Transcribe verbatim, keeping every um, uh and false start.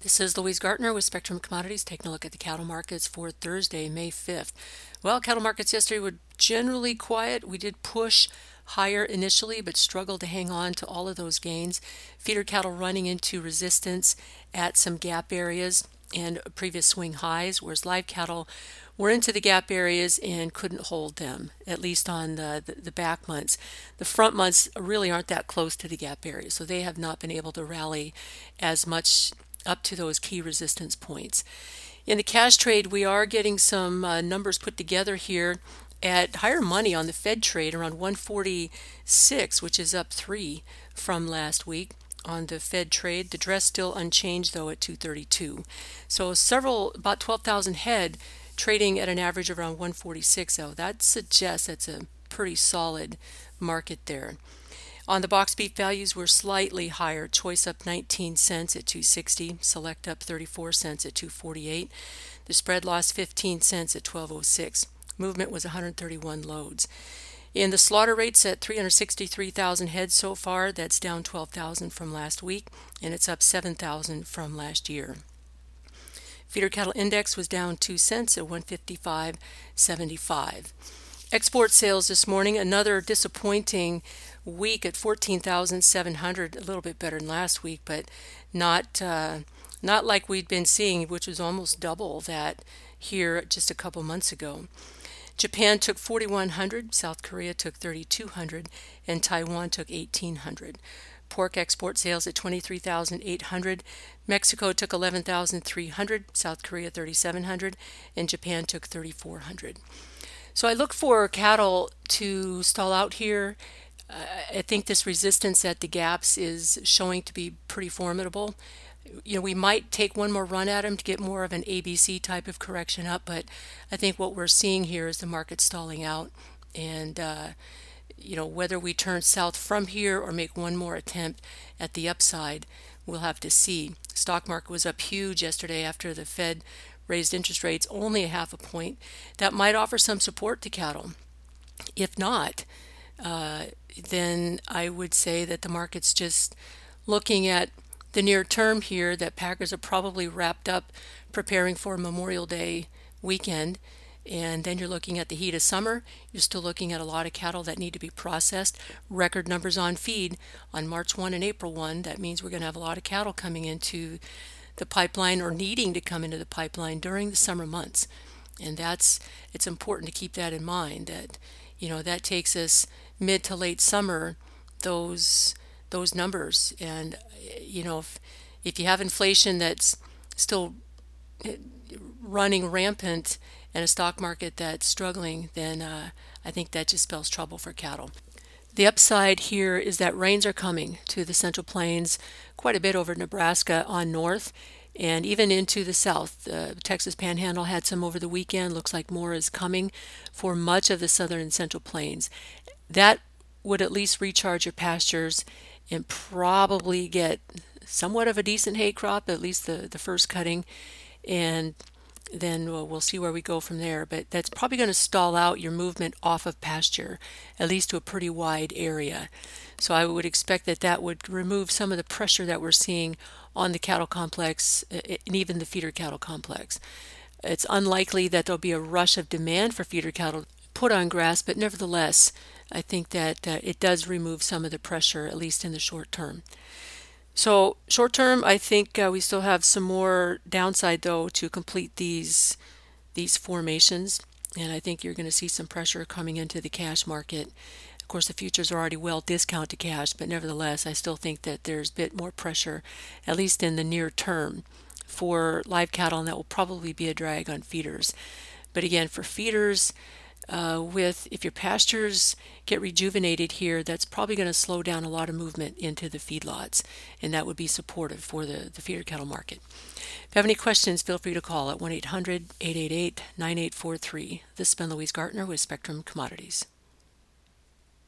This is Louise Gartner with Spectrum Commodities taking a look at the cattle markets for Thursday, May fifth. Well, cattle markets yesterday were generally quiet. We did push higher initially, but struggled to hang on to all of those gains. Feeder cattle running into resistance at some gap areas and previous swing highs, whereas live cattle were into the gap areas and couldn't hold them, at least on the, the, the back months. The front months really aren't that close to the gap areas, so they have not been able to rally as much up to those key resistance points. In the cash trade, we are getting some uh, numbers put together here at higher money on the Fed trade around one forty-six, which is up three from last week. On the Fed trade, the dress still unchanged though at two thirty-two. So several, about twelve thousand head trading at an average around one forty-six though. That suggests that's a pretty solid market there. On the box beef values, we're slightly higher. Choice up nineteen cents at two sixty. Select up thirty-four cents at two forty-eight. The spread lost fifteen cents at twelve oh six. Movement was one hundred thirty-one loads. In the slaughter rates at three hundred sixty-three thousand heads so far, that's down twelve thousand from last week, and it's up seven thousand from last year. Feeder cattle index was down two cents at one fifty-five seventy-five. Export sales this morning, another disappointing week at fourteen thousand seven hundred, a little bit better than last week, but not uh, not like we'd been seeing, which was almost double that here just a couple months ago. Japan took forty-one hundred, South Korea took thirty-two hundred, and Taiwan took eighteen hundred. Pork export sales at twenty-three thousand eight hundred. Mexico took eleven thousand three hundred, South Korea thirty-seven hundred, and Japan took thirty-four hundred. So I look for cattle to stall out here. Uh, I think this resistance at the gaps is showing to be pretty formidable. You know, we might take one more run at them to get more of an A B C type of correction up, but I think what we're seeing here is the market stalling out. And, uh, you know, whether we turn south from here or make one more attempt at the upside, we'll have to see. Stock market was up huge yesterday after the Fed raised interest rates only a half a point. That might offer some support to cattle. If not, uh, then I would say that the market's just looking at the near term here, that packers are probably wrapped up preparing for Memorial Day weekend. And then you're looking at the heat of summer. You're still looking at a lot of cattle that need to be processed. Record numbers on feed on March first and April first. That means we're going to have a lot of cattle coming into the pipeline or needing to come into the pipeline during the summer months. And that's, it's important to keep that in mind, that, you know, that takes us mid to late summer, those those numbers. And, you know, if, if you have inflation that's still running rampant and a stock market that's struggling, then uh, I think that just spells trouble for cattle. The upside here is that rains are coming to the Central Plains, quite a bit over Nebraska on north, and even into the south. The Texas Panhandle had some over the weekend. Looks like more is coming for much of the southern and Central Plains. That would at least recharge your pastures and probably get somewhat of a decent hay crop, at least the, the first cutting, and then we'll, we'll see where we go from there. But that's probably going to stall out your movement off of pasture, at least to a pretty wide area. So I would expect that that would remove some of the pressure that we're seeing on the cattle complex and even the feeder cattle complex. It's unlikely that there'll be a rush of demand for feeder cattle put on grass, but nevertheless, I think that uh, it does remove some of the pressure, at least in the short term. So short term, I think uh, we still have some more downside though to complete these these formations, and I think you're going to see some pressure coming into the cash market. Of course, the futures are already well discounted to cash, but nevertheless, I still think that there's a bit more pressure, at least in the near term, for live cattle, and that will probably be a drag on feeders. But again, for feeders, uh, with if your pastures get rejuvenated here, that's probably going to slow down a lot of movement into the feedlots, and that would be supportive for the, the feeder cattle market. If you have any questions, feel free to call at one eight hundred, eight eight eight, nine eight four three. This has been Louise Gartner with Spectrum Commodities.